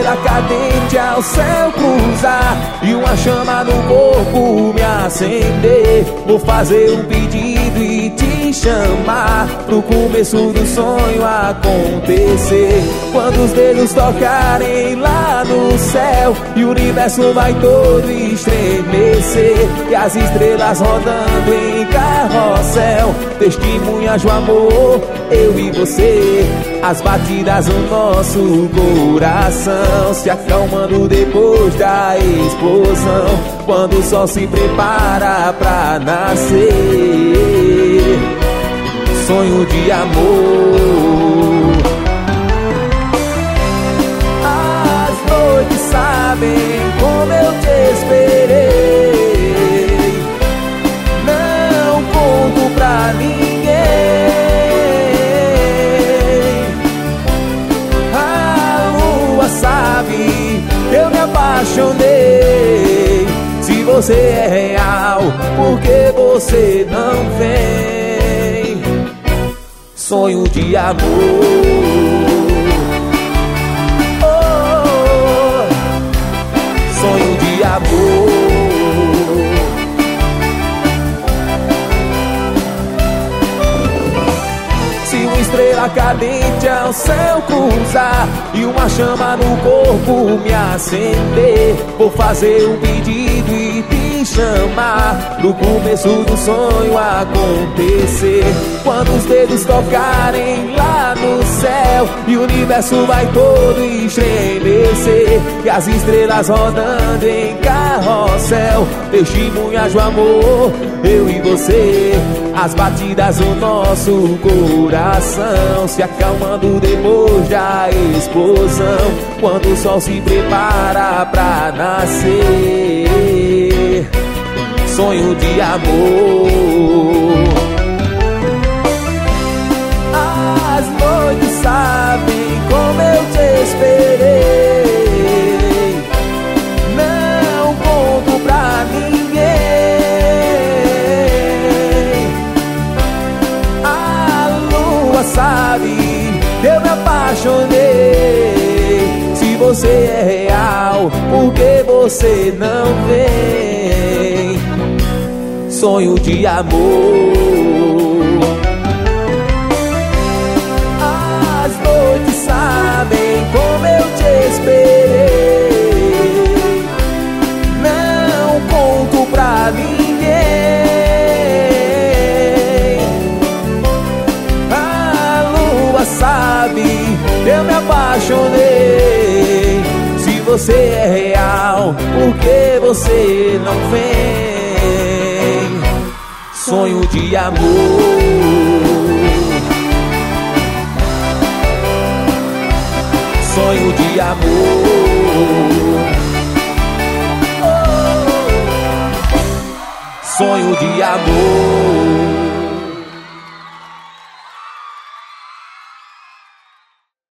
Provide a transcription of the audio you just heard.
estrela cadente ao céu cruzar e uma chama no corpo me acender, vou fazer um pedido e te chamar pro começo do sonho acontecer. Quando os dedos tocarem lá no céu e o universo vai todo estremecer, e as estrelas rodando em carrossel testemunhas do amor, eu e você. As batidas do nosso coração se acalmando depois da explosão, quando o sol se prepara pra nascer. Sonho de amor. As noites sabem como eu te esperei, não conto pra ninguém. Sabe, eu me apaixonei. Se você é real, por que você não vem? Sonho de amor. Oh, sonho de amor. Estrela cadente ao céu cruzar e uma chama no corpo me acender, vou fazer um pedido e te chamar pro começo do sonho acontecer. Quando os dedos tocarem lá no céu e o universo vai todo estremecer, e as estrelas rodando em carrossel testemunhas do amor, eu e você. As batidas do nosso coração se acalmando depois da explosão, quando o sol se prepara pra nascer. Sonho de amor. As noites sabem como eu te esperei, não conto pra ninguém. Sabe, eu me apaixonei. Se você é real, por que você não vem? Sonho de amor. As noites sabem como eu te esperei, não conto pra ninguém. Sabe, eu me apaixonei. Se você é real, por que você não vem? Sonho de amor. Sonho de amor. Oh, sonho de amor.